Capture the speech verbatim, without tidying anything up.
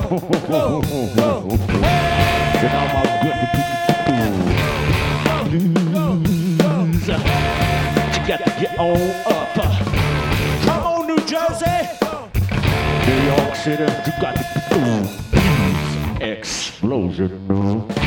And all my good blues. You got to get on up. Come on, New Jersey. New York City, you got to blues. Explosion.